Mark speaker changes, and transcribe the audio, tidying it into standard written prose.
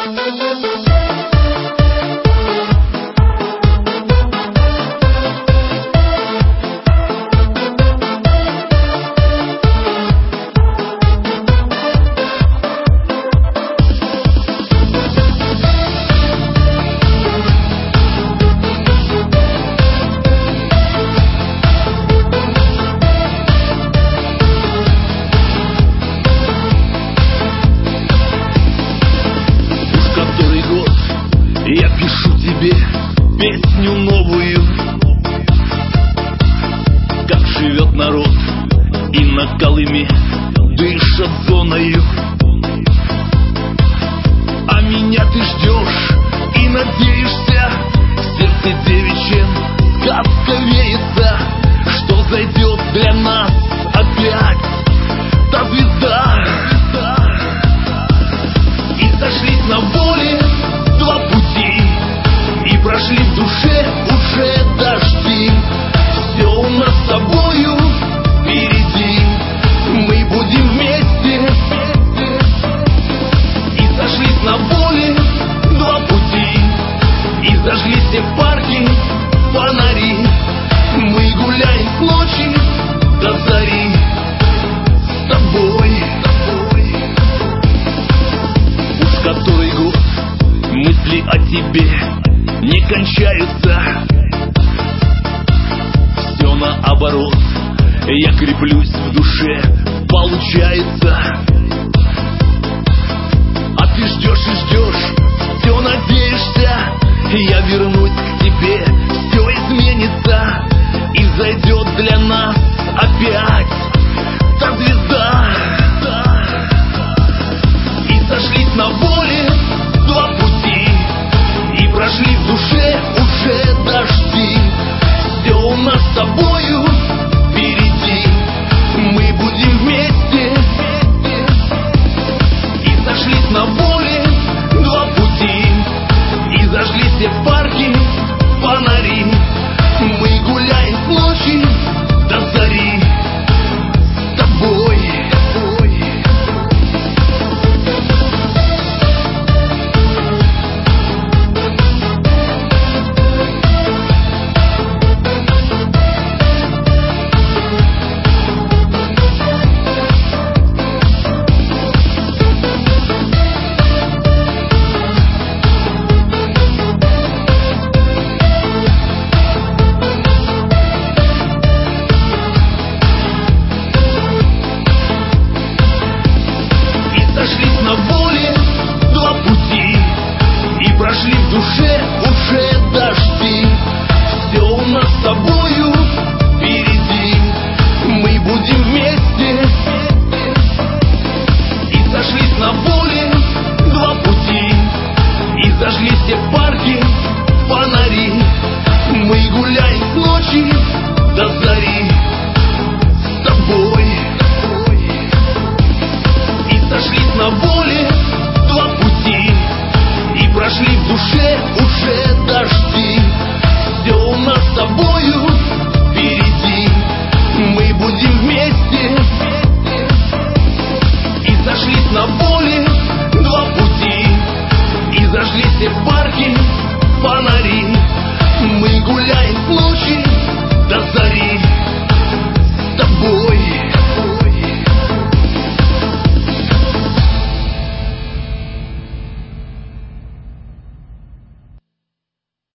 Speaker 1: Я пишу тебе песню новую, как живет народ и на Колыме дышат зоною. А меня ты ждешь и надеешься, в сердце девичьем сказка веется, что зайдет для нас опять та звезда. И сошлись на воле два пути, и прошли в душе уже дожди. Все у нас с тобою впереди, мы будем вместе. И сошлись на воле два пути, и зажгли все в парке фонари. Мы гуляем с ночи до зари с тобой. Уж который год мысли о тебе не кончаются, все наоборот, я креплюсь в душе, получается. А ты ждешь и ждешь, все надеешься, я вернусь.